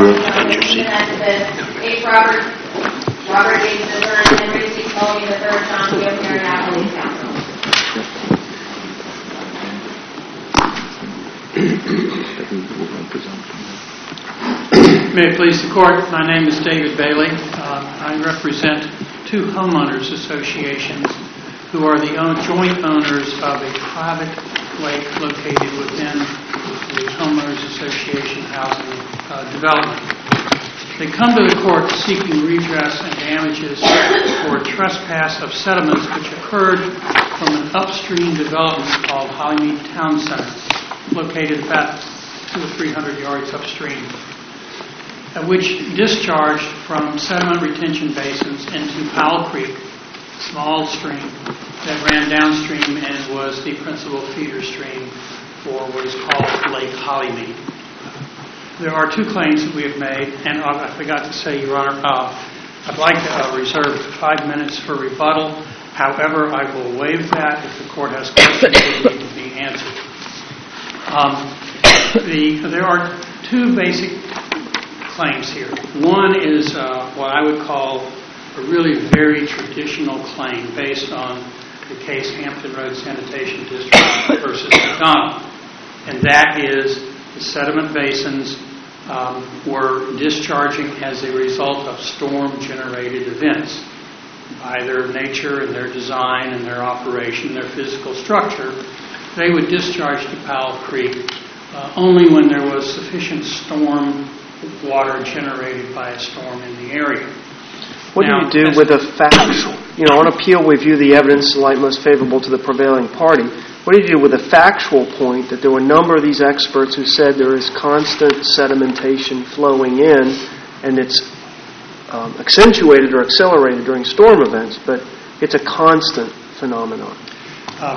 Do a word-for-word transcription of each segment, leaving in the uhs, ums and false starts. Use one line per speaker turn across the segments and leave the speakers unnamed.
At your seat. H. Robert, Robert J. Scissor, and Henry C. Coley the third, John P. O'Perry, Appellate Counsel.
May it please the Court, my name is David Bailey. Uh, I represent two homeowners associations who are the own, joint owners of a private lake located within the homeowners association housing uh, development. They come to the court seeking redress and damages for trespass of sediments which occurred from an upstream development called Hollymead Town Center, located about two or three hundred yards upstream, uh, which discharged from sediment retention basins into Powell Creek, a small stream that ran downstream and was the principal feeder stream for what is called Lake Hollymead. There are two claims that we have made, and I forgot to say, Your Honor, uh, I'd like to uh, reserve five minutes for rebuttal. However, I will waive that if the court has questions that need to be answered. Um, the, there are two basic claims here. One is uh, what I would call a really very traditional claim based on the case Hampton Road Sanitation District versus McDonald, and that is the sediment basins um, were discharging as a result of storm-generated events by their nature and their design and their operation, their physical structure. They would discharge to Powell Creek uh, only when there was sufficient storm water generated by a storm in the area.
What
now,
do you do with the facts? You know, on appeal we view the evidence in light most favorable to the prevailing party. What do you do with the factual point that there were a number of these experts who said there is constant sedimentation flowing in and it's um, accentuated or accelerated during storm events, but it's a constant phenomenon?
Uh,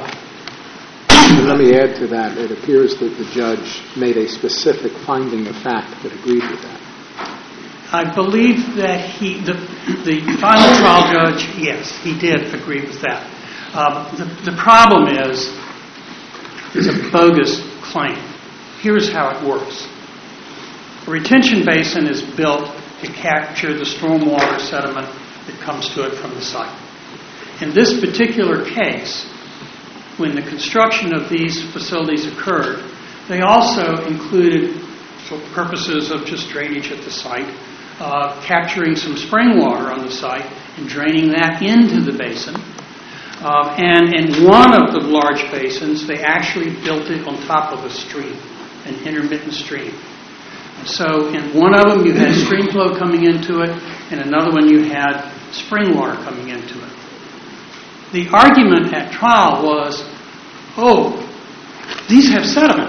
Let me add to that. It appears that the judge made a specific finding of fact that agreed with that.
I believe that he, the, the final trial judge, yes, he did agree with that. Um, the, the problem is, it's a bogus claim. Here's how it works. A retention basin is built to capture the stormwater sediment that comes to it from the site. In this particular case, when the construction of these facilities occurred, they also included, for purposes of just drainage at the site, uh, capturing some spring water on the site and draining that into the basin. Uh, and in one of the large basins, they actually built it on top of a stream, an intermittent stream. And so in one of them, you had stream flow coming into it, and another one, you had spring water coming into it. The argument at trial was, oh, these have sediment.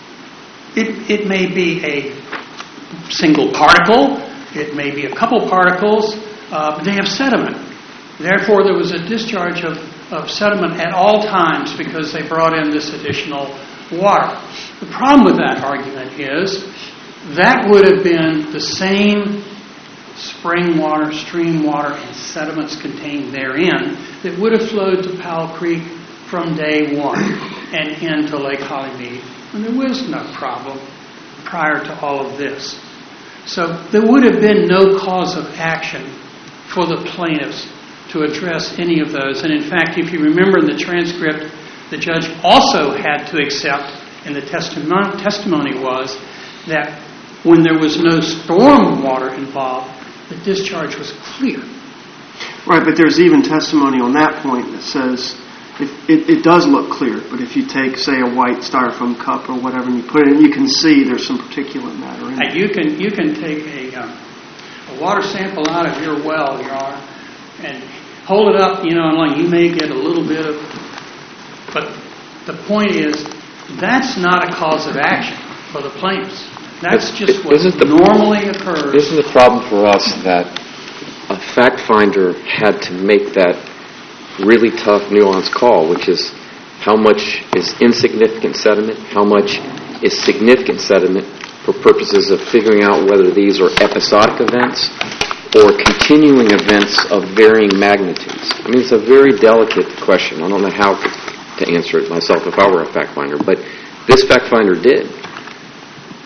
It, it may be a single particle, it may be a couple particles, uh, but they have sediment. Therefore, there was a discharge of, of sediment at all times because they brought in this additional water. The problem with that argument is that would have been the same spring water, stream water, and sediments contained therein that would have flowed to Powell Creek from day one and into Lake Hollymead. And there was no problem prior to all of this. So there would have been no cause of action for the plaintiffs to address any of those. And in fact, if you remember in the transcript, the judge also had to accept, and the testimony, testimony was, that when there was no storm water involved, the discharge was clear.
Right, but there's even testimony on that point that says if, it, it does look clear, but if you take, say, a white styrofoam cup or whatever and you put it in, you can see there's some particulate matter in it.
You can, you can take a, um, a water sample out of your well, Your Honor, and hold it up, you know, and like you may get a little bit of, but the point is, that's not a cause of action for the plaintiffs. That's just what
the,
normally occurs.
Isn't the problem for us that a fact finder had to make that really tough, nuanced call, which is how much is insignificant sediment, how much is significant sediment for purposes of figuring out whether these are episodic events or continuing events of varying magnitudes. I mean, it's a very delicate question. I don't know how to answer it myself if I were a fact finder, but this fact finder did.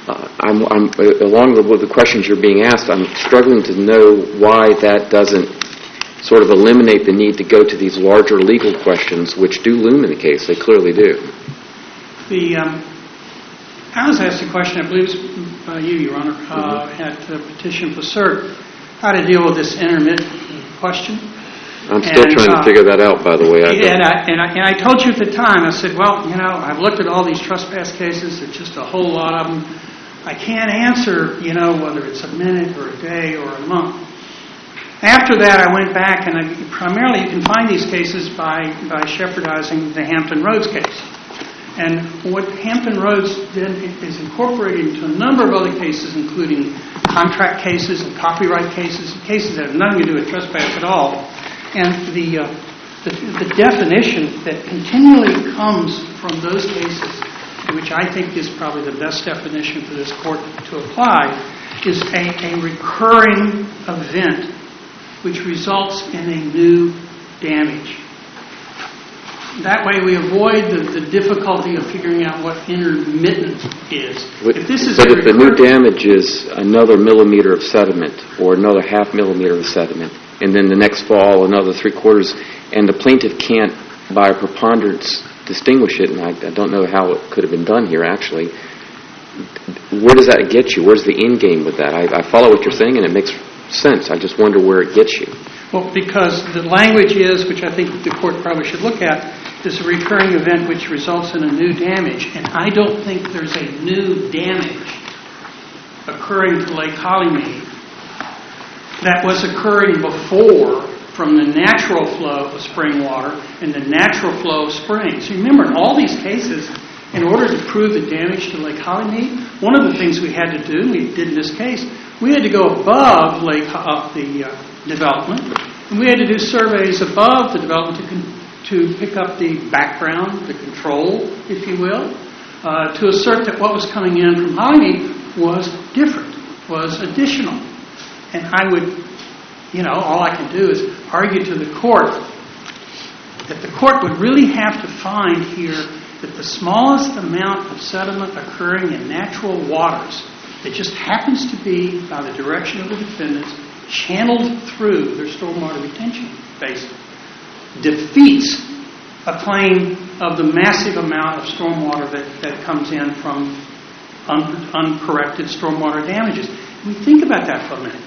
uh, I'm, I'm along the, with the questions you're being asked, I'm struggling to know why that doesn't sort of eliminate the need to go to these larger legal questions, which do loom in the case. They clearly do.
The um, I was asked a question, I believe it was uh, you, Your Honor, uh, mm-hmm. at the petition for cert, how to deal with this intermittent question.
I'm still and, trying to uh, figure that out, by the way. I
and, I, and, I, and I told you at the time, I said, well, you know, I've looked at all these trespass cases. There's just a whole lot of them. I can't answer, you know, whether it's a minute or a day or a month. After that, I went back, and I, primarily you can find these cases by, by shepherdizing the Hampton Roads case. And what Hampton Roads then is incorporated into a number of other cases, including contract cases and copyright cases, cases that have nothing to do with trespass at all. And the, uh, the, the definition that continually comes from those cases, which I think is probably the best definition for this court to apply, is a, a recurring event which results in a new damage. That way we avoid the, the difficulty of figuring out what intermittent is.
But
if this is
but
a
if the new damage is another millimeter of sediment or another half millimeter of sediment, and then the next fall another three quarters, and the plaintiff can't, by a preponderance, distinguish it, and I, I don't know how it could have been done here, actually, where does that get you? Where's the end game with that? I, I follow what you're saying, and it makes sense. I just wonder where it gets you.
Well, because the language is, which I think the court probably should look at, is a recurring event which results in a new damage. And I don't think there's a new damage occurring to Lake Hollymead that was occurring before from the natural flow of spring water and the natural flow of springs. So remember, in all these cases, in order to prove the damage to Lake Hollymead, one of the things we had to do, and we did in this case, we had to go above Lake uh, the uh, development, and we had to do surveys above the development to, con- to pick up the background, the control, if you will, uh, to assert that what was coming in from Hollymead was different, was additional. And I would, you know, all I can do is argue to the court that the court would really have to find here that the smallest amount of sediment occurring in natural waters that just happens to be, by the direction of the defendants, channeled through their stormwater retention basin, defeats a claim of the massive amount of stormwater that, that comes in from un, uncorrected stormwater damages. And think about that for a minute.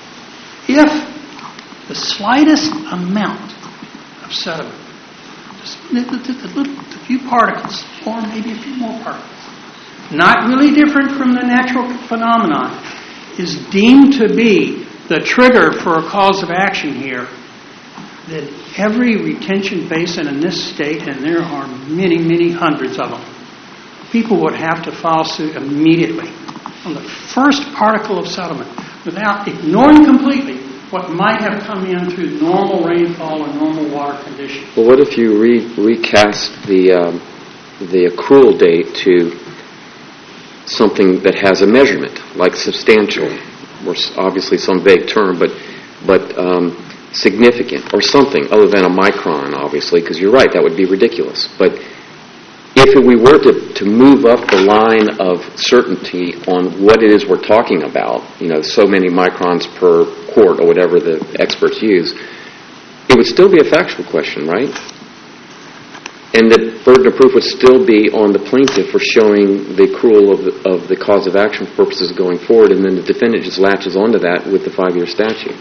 If the slightest amount of sediment, just a few particles, or maybe a few more particles, not really different from the natural phenomenon, is deemed to be the trigger for a cause of action here, then every retention basin in this state, and there are many, many hundreds of them, people would have to file suit immediately on the first particle of sediment without ignoring completely what might have come in through normal rainfall or normal water conditions.
Well, what if you re- recast the um, the accrual date to something that has a measurement, like substantial, or obviously some vague term, but but um, significant, or something other than a micron, obviously, because you're right, that would be ridiculous. But if we were to, to move up the line of certainty on what it is we're talking about, you know, so many microns per quart or whatever the experts use, it would still be a factual question, right? And the burden of proof would still be on the plaintiff for showing the accrual of the, of the cause of action purposes going forward, and then the defendant just latches onto that with the five-year statute.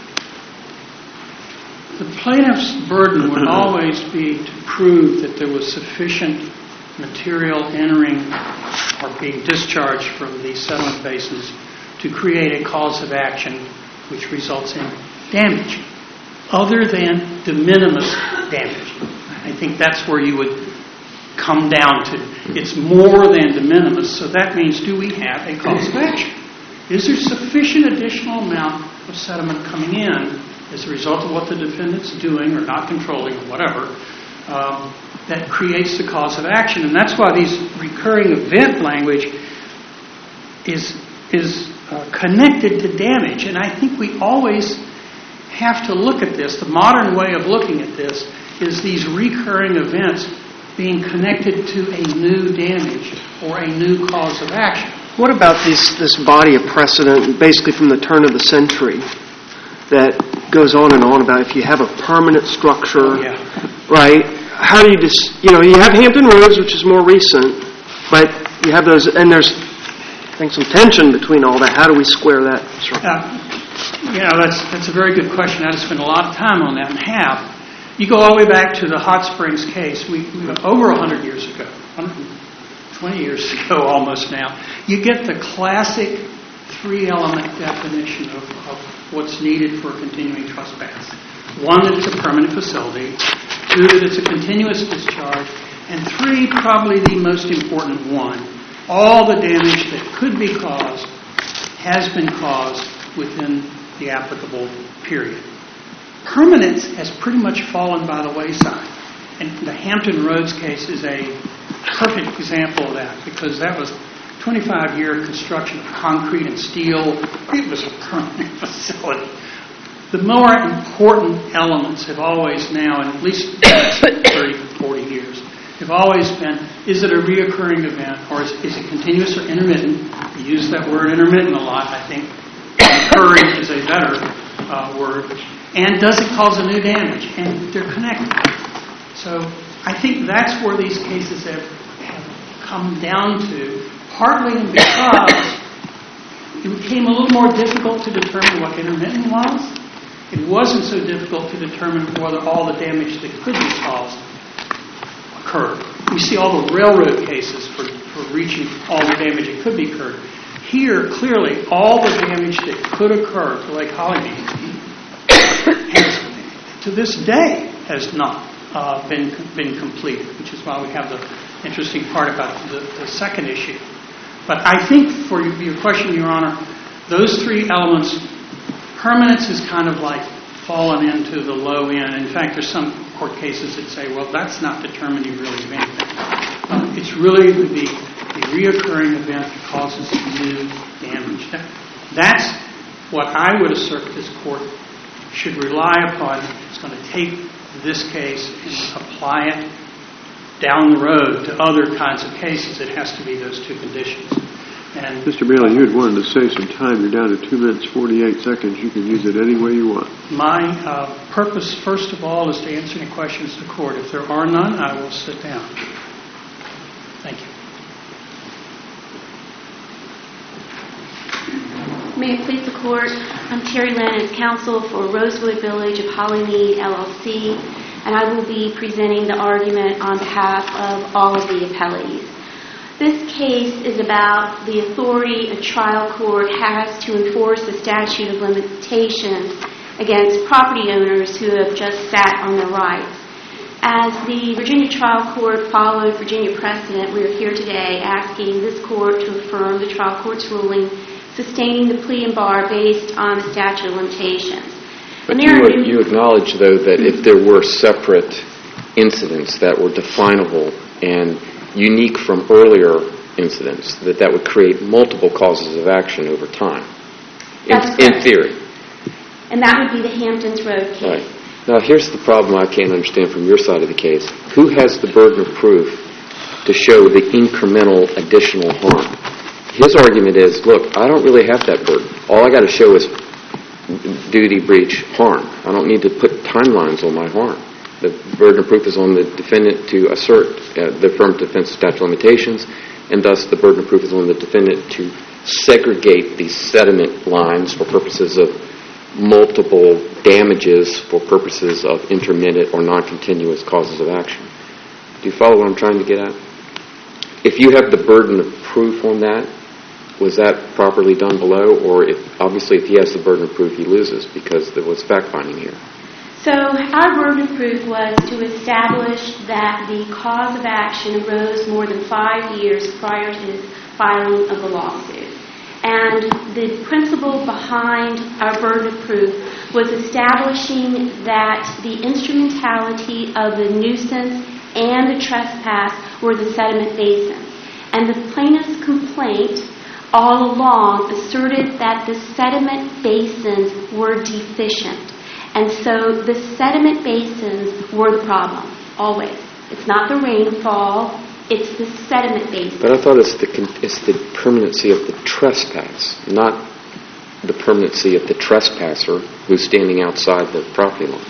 The plaintiff's burden would always be to prove that there was sufficient material entering or being discharged from these sediment basins to create a cause of action which results in damage, other than de minimis damage. I think that's where you would come down to. It's more than de minimis, so that means, do we have a cause of action? Is there sufficient additional amount of sediment coming in as a result of what the defendant's doing or not controlling or whatever, um, that creates the cause of action? And that's why these recurring event language is is uh, connected to damage. And I think we always have to look at this. The modern way of looking at this is these recurring events being connected to a new damage or a new cause of action.
What about this, this body of precedent, basically from the turn of the century, that goes on and on about if you have a permanent structure,
Yeah.
right? How do you just, you know, you have Hampton Roads, which is more recent, but you have those, and there's, I think, some tension between all that. How do we square that?
Uh, you know, that's that's a very good question. I had to spend a lot of time on that and have. You go all the way back to the Hot Springs case, we, we over one hundred years ago, one hundred twenty years ago almost now, you get the classic three-element definition of, of what's needed for a continuing trespass. One, that it's a permanent facility. Two, that it's a continuous discharge. And three, probably the most important one, all the damage that could be caused has been caused within the applicable period. Permanence has pretty much fallen by the wayside. And the Hampton Roads case is a perfect example of that, because that was twenty-five year construction of concrete and steel. It was a permanent facility. The more important elements have always now, in at least thirty, forty years, have always been, is it a reoccurring event, or is, is it continuous or intermittent? We use that word intermittent a lot. I think recurring is a better uh, word. And does it cause a new damage? And they're connected. So I think that's where these cases have, have come down to, partly because it became a little more difficult to determine what intermittent was. It wasn't so difficult to determine whether all the damage that could be caused occurred. We see all the railroad cases for, for reaching all the damage that could be occurred. Here, clearly, all the damage that could occur to Lake Hollymead has, to this day, has not uh, been been completed, which is why we have the interesting part about the, the second issue. But I think, for your question, Your Honor, those three elements, permanence is kind of like fallen into the low end. In fact, there's some court cases that say, well, that's not determining really of anything. Uh, it's really the, the reoccurring event that causes new damage. That, that's what I would assert this court should rely upon. It's going to take this case and apply it down the road to other kinds of cases. It has to be those two conditions. And
Mister Bailey, you had wanted to save some time. You're down to two minutes, forty-eight seconds. You can use it any way you want.
My uh, purpose, first of all, is to answer any questions to the court. If there are none, I will sit down. Thank you.
May it please the Court, I'm Terry Lynn as counsel for Rosewood Village of Hollymead, L L C, and I will be presenting the argument on behalf of all of the appellees. This case is about the authority a trial court has to enforce the statute of limitations against property owners who have just sat on their rights. As the Virginia trial court followed Virginia precedent, we are here today asking this court to affirm the trial court's ruling sustaining the plea and bar based on the statute of limitations.
But you, would, you acknowledge, though, that if there were separate incidents that were definable and unique from earlier incidents, that that would create multiple causes of action over time, in, in theory.
And that would be the Hamptons Road case.
Right. Now, here's the problem I can't understand from your side of the case. Who has the burden of proof to show the incremental additional harm? His argument is, look, I don't really have that burden. All I got to show is duty, breach, harm. I don't need to put timelines on my harm. The burden of proof is on the defendant to assert uh, the affirmative defense of statute of limitations, and thus the burden of proof is on the defendant to segregate these sediment lines for purposes of multiple damages for purposes of intermittent or non-continuous causes of action. Do you follow what I'm trying to get at? If you have the burden of proof on that, was that properly done below? Or if, obviously if he has the burden of proof, he loses because there was fact-finding here.
So our burden of proof was to establish that the cause of action arose more than five years prior to his filing of the lawsuit. And the principle behind our burden of proof was establishing that the instrumentality of the nuisance and the trespass were the sediment basins. And the plaintiff's complaint all along asserted that the sediment basins were deficient. And so the sediment basins were the problem, always. It's not the rainfall. It's the sediment basin.
But I thought it's the con- it's the permanency of the trespass, not the permanency of the trespasser who's standing outside the property line.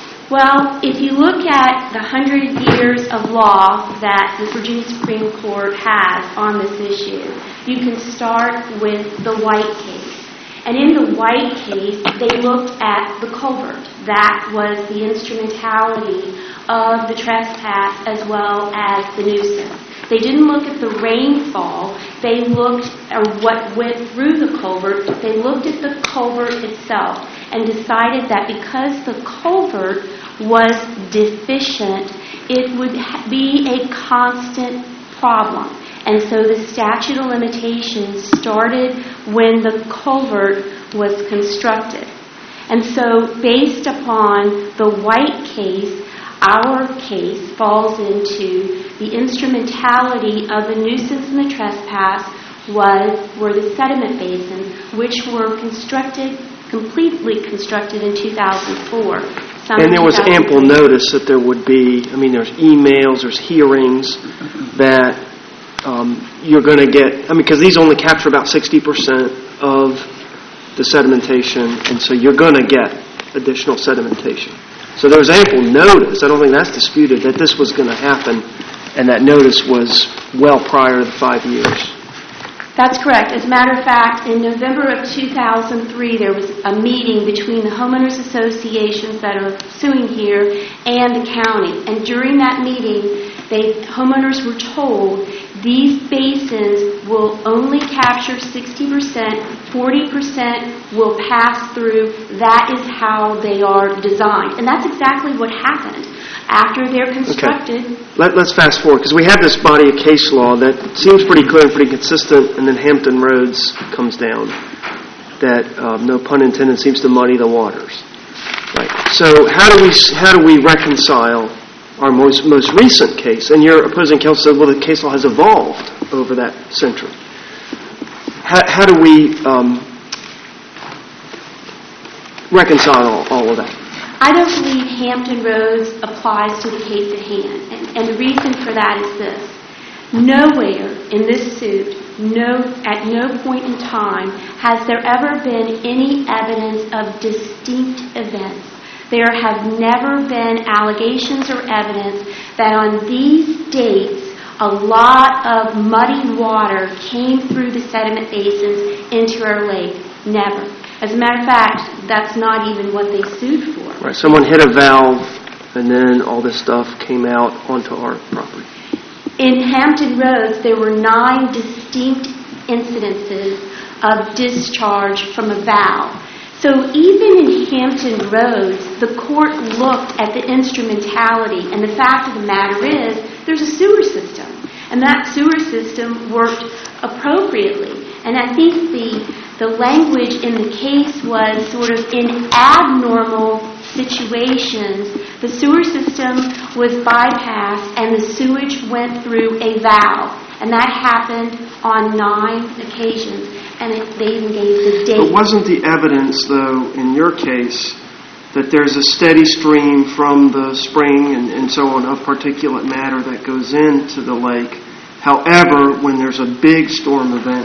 Well, if you look at the hundred years of law that the Virginia Supreme Court has on this issue, you can start with the White case. And in the White case, they looked at the culvert. That was the instrumentality of the trespass as well as the nuisance. They didn't look at the rainfall. They looked at what went through the culvert. They looked at the culvert itself and decided that because the culvert was deficient, it would be a constant problem. And so the statute of limitations started when the culvert was constructed. And so based upon the White case, our case falls into the instrumentality of the nuisance and the trespass was were the sediment basins, which were constructed, completely constructed in two thousand four.
And there was ample notice that there would be, I mean, there's emails, there's hearings, that um, you're going to get, I mean, because these only capture about sixty percent of the sedimentation, and so you're going to get additional sedimentation. So there was ample notice, I don't think that's disputed, that this was going to happen, and that notice was well prior to the five years.
That's correct. As a matter of fact, in November of two thousand three, there was a meeting between the homeowners associations that are suing here and the county. And during that meeting, they homeowners were told these basins will only capture sixty percent, forty percent will pass through. That is how they are designed. And that's exactly what happened. After they're constructed...
Okay. Let, let's fast forward, because we have this body of case law that seems pretty clear and pretty consistent, and then Hampton Roads comes down. That, um, no pun intended, seems to muddy the waters. Right. So how do we how do we reconcile our most most recent case? And your opposing counsel said, well, the case law has evolved over that century. How, how do we um, reconcile all, all of that?
I don't believe Hampton Roads applies to the case at hand. And, and the reason for that is this. Nowhere in this suit, no, at no point in time, has there ever been any evidence of distinct events. There have never been allegations or evidence that on these dates, a lot of muddy water came through the sediment basins into our lake. Never. As a matter of fact, that's not even what they sued for.
Right. Someone hit a valve, and then all this stuff came out onto our property.
In Hampton Roads, there were nine distinct incidences of discharge from a valve. So even in Hampton Roads, the court looked at the instrumentality, and the fact of the matter is, there's a sewer system, and that sewer system worked appropriately. And I think the the language in the case was sort of in abnormal situations, the sewer system was bypassed and the sewage went through a valve. And that happened on nine occasions. And it, they even gave the date.
But wasn't the evidence, though, in your case, that there's a steady stream from the spring and, and so on of particulate matter that goes into the lake? However, when there's a big storm event,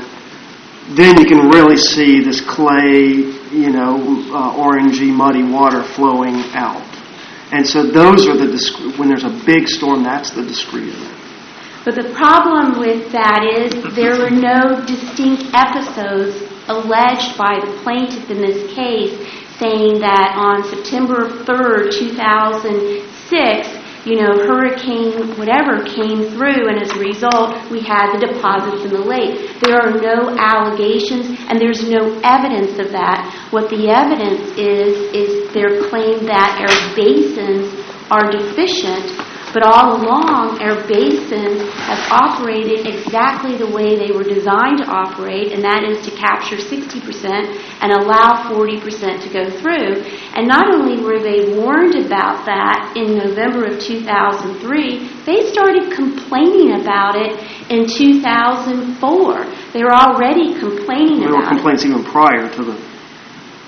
then you can really see this clay, you know, uh, orangey, muddy water flowing out. And so those are the, disc- when there's a big storm, that's the discrete event.
But the problem with that is there were no distinct episodes alleged by the plaintiff in this case saying that on September third, two thousand six, you know, hurricane whatever came through, and as a result, we had the deposits in the lake. There are no allegations, and there's no evidence of that. What the evidence is, is their claim that our basins are deficient, but all along, our basins have operated exactly the way they were designed to operate, and that is to capture sixty percent and allow forty percent to go through. And not only were they warned about that in November of two thousand three, they started complaining about it in two thousand four. They were already complaining
There
about
were complaints
it.
even prior to the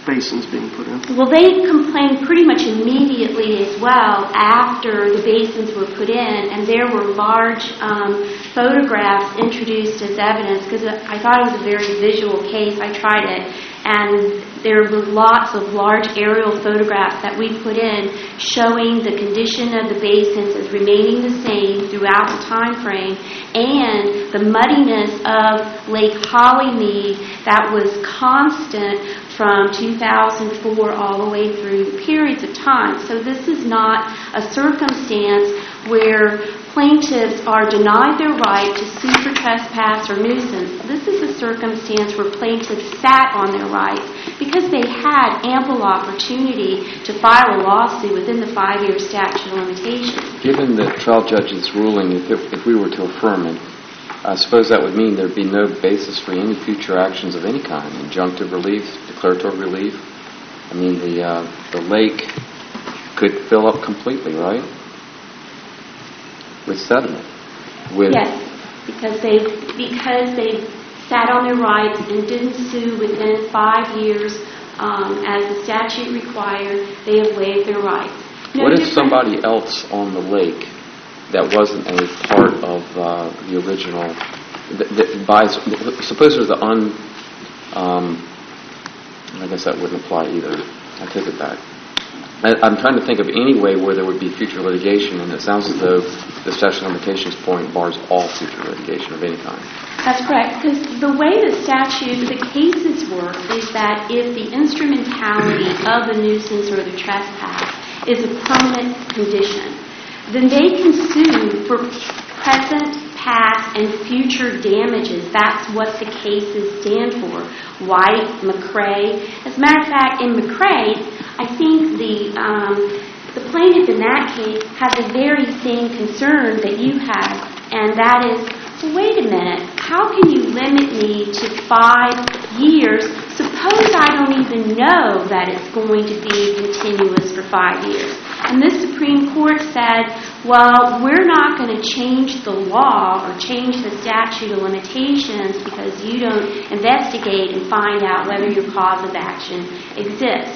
basins being put in?
Well, they complained pretty much immediately as well after the basins were put in, and there were large um, photographs introduced as evidence because I thought it was a very visual case. I tried it, and there were lots of large aerial photographs that we put in showing the condition of the basins as remaining the same throughout the time frame, and the muddiness of Lake Hollymead that was constant from two thousand four all the way through periods of time. So this is not a circumstance where plaintiffs are denied their right to sue for trespass or nuisance. This is a circumstance where plaintiffs sat on their rights because they had ample opportunity to file a lawsuit within the five-year statute of limitations.
Given the trial judge's ruling, if, it, if we were to affirm it, I suppose that would mean there'd be no basis for any future actions of any kind, injunctive relief, declaratory relief. I mean, the uh, the lake could fill up completely, right? With sediment. With
Yes, because they because they sat on their rights and didn't sue within five years, um, as the statute required. They have waived their rights. No
what if
different-
somebody else on the lake that wasn't a part of uh, the original, that, that buys, suppose there's an un, um, I guess that wouldn't apply either. I take it back. I, I'm trying to think of any way where there would be future litigation, and it sounds as though the statute of limitations point bars all future litigation of any kind.
That's correct, because the way the statute, the cases work, is that if the instrumentality of the nuisance or the trespass is a permanent condition, then they can sue for present, past, and future damages. That's what the cases stand for. White, McCrae. As a matter of fact, in McCrae, I think the um, the plaintiff in that case has the very same concern that you have, and that is, well, wait a minute, how can you limit me to five years? Suppose I don't even know that it's going to be continuous for five years. And the Supreme Court said, well, we're not going to change the law or change the statute of limitations because you don't investigate and find out whether your cause of action exists.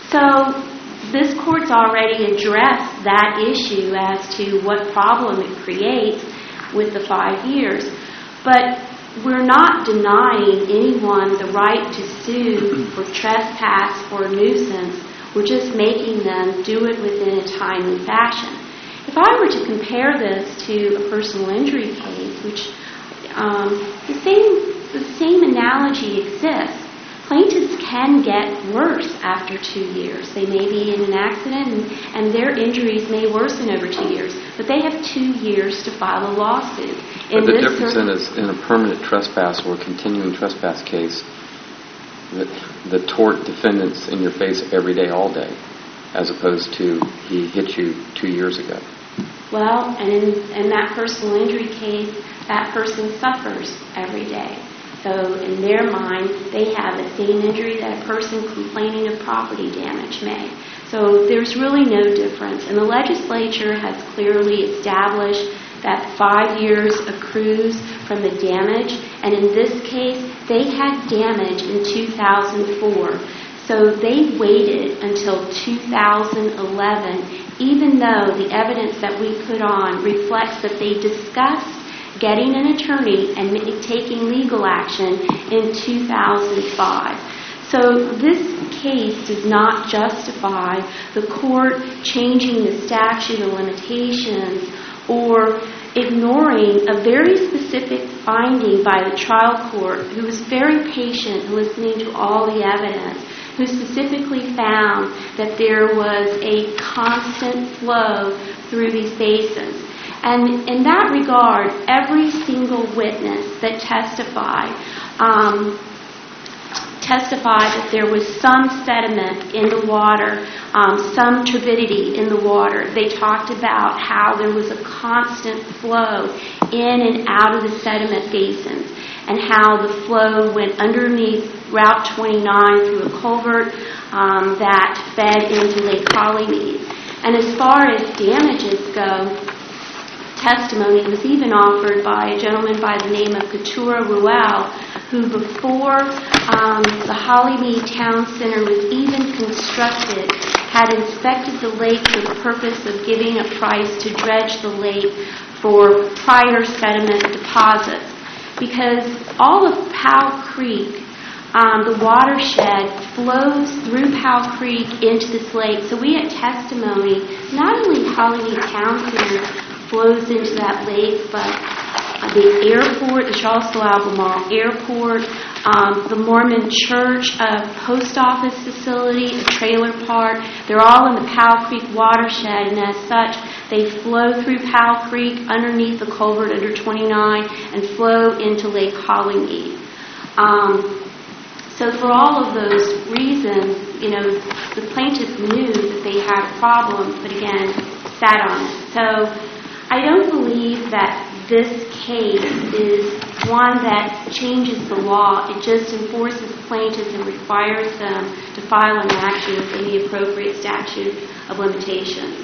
So this court's already addressed that issue as to what problem it creates with the five years. But we're not denying anyone the right to sue for trespass or nuisance. We're just making them do it within a timely fashion. If I were to compare this to a personal injury case, which um, the same the same analogy exists. Plaintiffs can get worse after two years. They may be in an accident and, and their injuries may worsen over two years, but they have two years to file a lawsuit.
But the difference in, is, in a permanent trespass or a continuing trespass case, the, the tort defendant's in your face every day, all day, as opposed to he hit you two years ago.
Well, and in, in that personal injury case, that person suffers every day. So in their mind, they have the same injury that a person complaining of property damage may. So there's really no difference. And the legislature has clearly established that five years accrues from the damage. And in this case, they had damage in two thousand four. So they waited until two thousand eleven, even though the evidence that we put on reflects that they discussed getting an attorney and taking legal action in two thousand five. So this case does not justify the court changing the statute of limitations or ignoring a very specific finding by the trial court, who was very patient listening to all the evidence, who specifically found that there was a constant flow through these basins. And in that regard, every single witness that testified um, testified that there was some sediment in the water, um, some turbidity in the water. They talked about how there was a constant flow in and out of the sediment basins and how the flow went underneath Route twenty-nine through a culvert um, that fed into Lake Hollymead. And as far as damages go, testimony was even offered by a gentleman by the name of Couture Ruel, who before um, the Hollymead Town Center was even constructed had inspected the lake for the purpose of giving a price to dredge the lake for prior sediment deposits. Because all of Powell Creek, um, the watershed, flows through Powell Creek into this lake. So we had testimony, not only Hollymead Town Center flows into that lake, but the airport, the Charles Albemarle Airport, um, the Mormon Church, a post office facility, a trailer park. They're all in the Powell Creek watershed, and as such, they flow through Powell Creek underneath the culvert under twenty-nine and flow into Lake Hollymead. Um, so for all of those reasons, you know, the plaintiff knew that they had a problem, but again, sat on it. So I don't believe that this case is one that changes the law. It just enforces plaintiffs and requires them to file an action within the appropriate statute of limitations.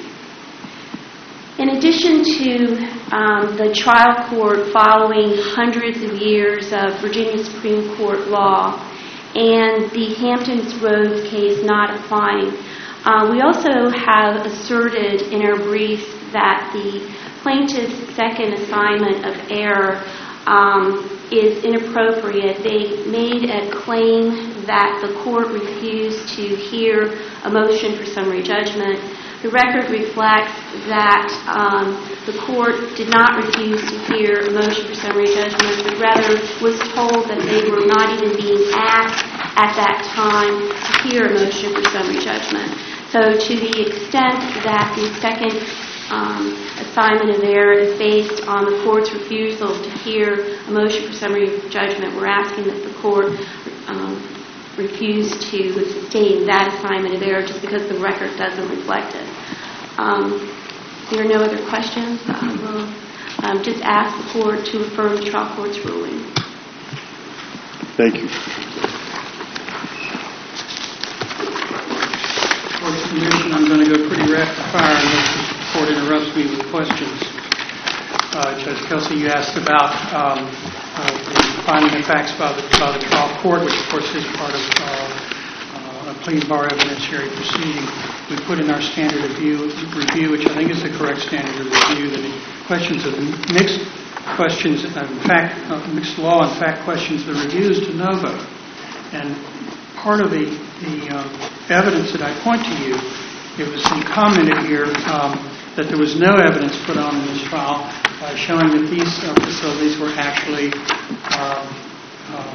In addition to um, the trial court following hundreds of years of Virginia Supreme Court law and the Hamptons Roads case not applying, uh, we also have asserted in our briefs that the plaintiff's second assignment of error um, is inappropriate. They made a claim that the court refused to hear a motion for summary judgment. The record reflects that um, the court did not refuse to hear a motion for summary judgment, but rather was told that they were not even being asked at that time to hear a motion for summary judgment. So to the extent that the second um, assignment of error is based on the court's refusal to hear a motion for summary judgment, we're asking that the court um, refuse to sustain that assignment of error just because the record doesn't reflect it. Um, if there are no other questions, I will um, just ask the court to affirm the trial court's ruling.
Thank you.
Court's permission, I'm going to go pretty rapid fire unless the court interrupts me with questions. Uh, Judge Kelsey, you asked about um, uh, the finding of facts by the, by the trial court, which of course is part of uh, uh, a clean bar evidentiary proceeding. We put in our standard of view, review, which I think is the correct standard of review, that the questions of mixed questions, uh, in fact, uh, mixed law and fact questions, the review is de novo. And part of the, the um, evidence that I point to you, it was commented here um, that there was no evidence put on in this trial uh, showing that these uh, facilities were actually, uh, uh,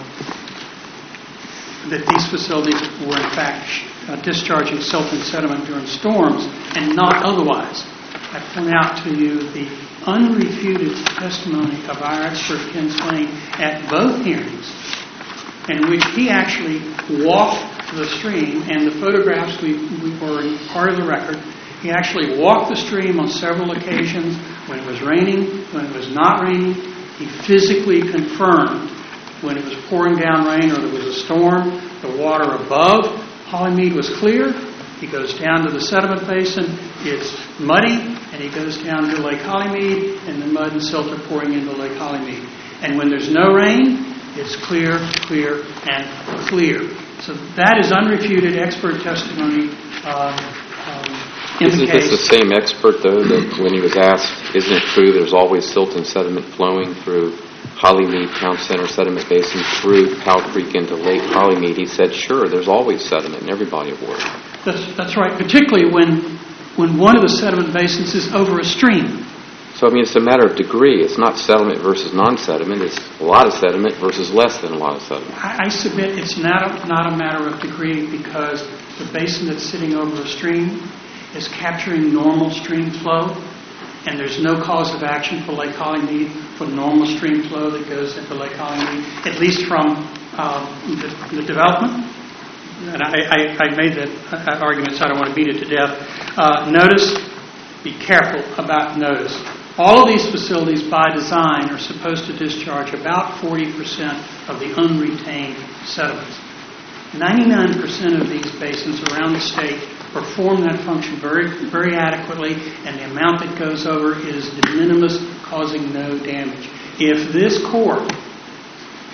that these facilities were in fact uh, discharging silt and sediment during storms and not otherwise. I point out to you the unrefuted testimony of our expert, Ken Swain, at both hearings, in which he actually walked the stream, and the photographs we, we were part of the record. He actually walked the stream on several occasions when it was raining, when it was not raining. He physically confirmed when it was pouring down rain or there was a storm, the water above Hollymead was clear. He goes down to the sediment basin, it's muddy, and he goes down to Lake Hollymead, and the mud and silt are pouring into Lake Hollymead. And when there's no rain, it's clear, clear, and clear. So that is unrefuted expert testimony um, um, in
Isn't
the case.
this the same expert, though, that when he was asked, isn't it true there's always silt and sediment flowing through Hollymead Town Center sediment basin through Powell Creek into Lake Hollymead? He said, sure, there's always sediment in every body of water.
That's, that's right, particularly when when one of the sediment basins is over a stream.
So, I mean, it's a matter of degree. It's not sediment versus non-sediment. It's a lot of sediment versus less than a lot of sediment.
I, I submit it's not a, not a matter of degree because the basin that's sitting over a stream is capturing normal stream flow, and there's no cause of action for Lake Hollymead for normal stream flow that goes into Lake Hollymead, at least from um, the, the development. And I, I, I made that uh, argument, so I don't want to beat it to death. Uh, notice, be careful about notice. All of these facilities, by design, are supposed to discharge about forty percent of the unretained sediments. ninety-nine percent of these basins around the state perform that function very, very adequately, and the amount that goes over is de minimis, causing no damage. If this court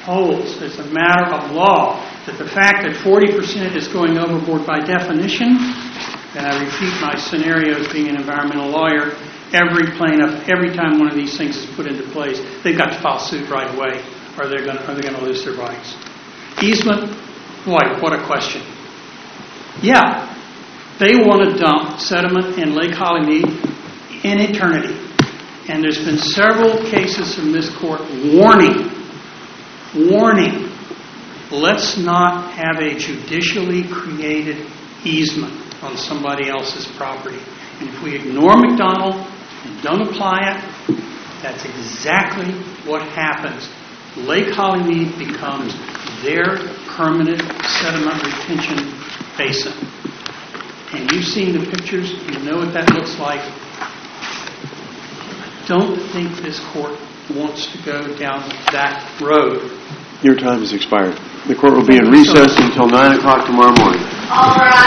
holds as a matter of law that the fact that forty percent is going overboard by definition, and I repeat my scenario as being an environmental lawyer, every plaintiff, every time one of these things is put into place, they've got to file suit right away, or they're going to, or they're going to lose their rights. Easement, boy, what a question. Yeah, they want to dump sediment in Lake Hollymead in eternity. And there's been several cases from this court warning, warning, let's not have a judicially created easement on somebody else's property. And if we ignore McDonald and don't apply it, that's exactly what happens. Lake Hollymead becomes their permanent sediment retention basin. And you've seen the pictures, you know what that looks like. I don't think this court wants to go down that road.
Your time has expired. The court will be in recess until nine o'clock tomorrow morning.
All rise.